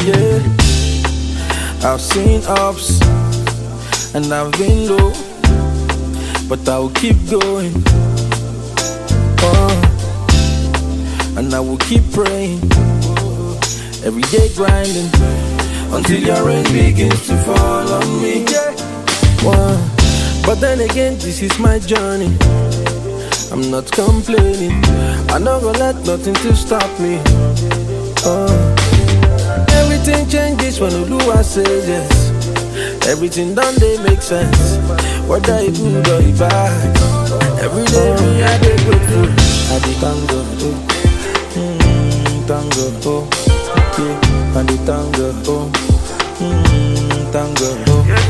Yeah, I've seen ups and I've been low, but I will keep going. And I will keep praying, every day grinding, until your rain begins to fall on me. But then again, this is my journey. I'm not complaining. I'm not gonna let nothing to stop me. Everything changes when Oluwa says yes. Everything done they make sense, whether it good or it bad. Every day me I dey grateful. I dey thank God, thank God, yeah. I dey thank God, thank God,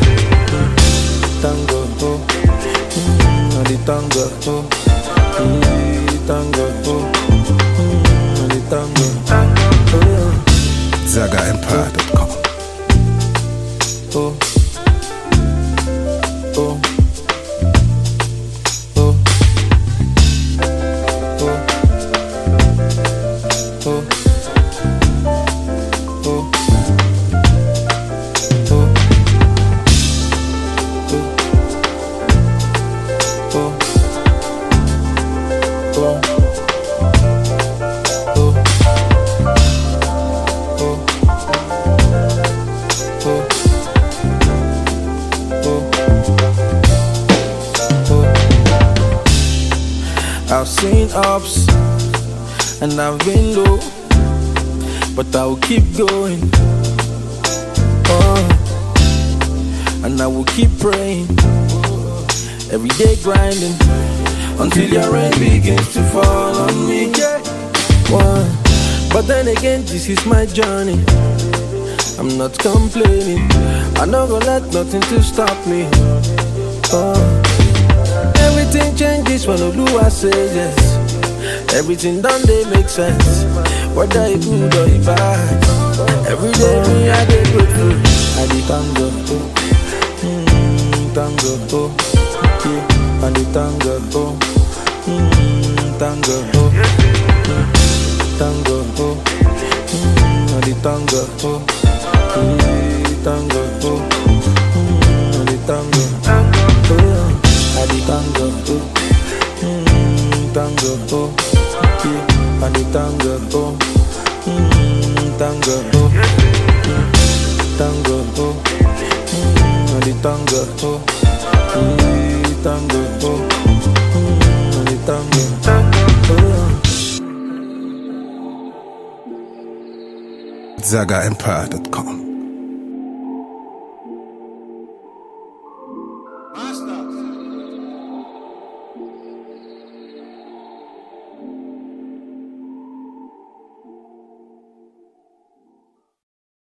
thank God, I dey thank God, thank God, I dey thank God. ZagaEmpire.com. Oh. I've seen ups and I've been low, but I will keep going. And I will keep praying, every day grinding, until your rain begins to fall on me. But then again, this is my journey. I'm not complaining. I'm not gonna let nothing to stop me. Everything changes when Oluwa says yes. Everything done they make sense, whether it good or it bad. Every day me I dey grateful. I dey thank God, thank God, yeah. I dey thank God, thank God, thank God, I dey thank God, thank God, I dey thank God. I dey thank God, thank God, yeah. I dey thank God, thank God, thank God, I dey thank God, thank God, I dey thank God. ZagaEmpire.com.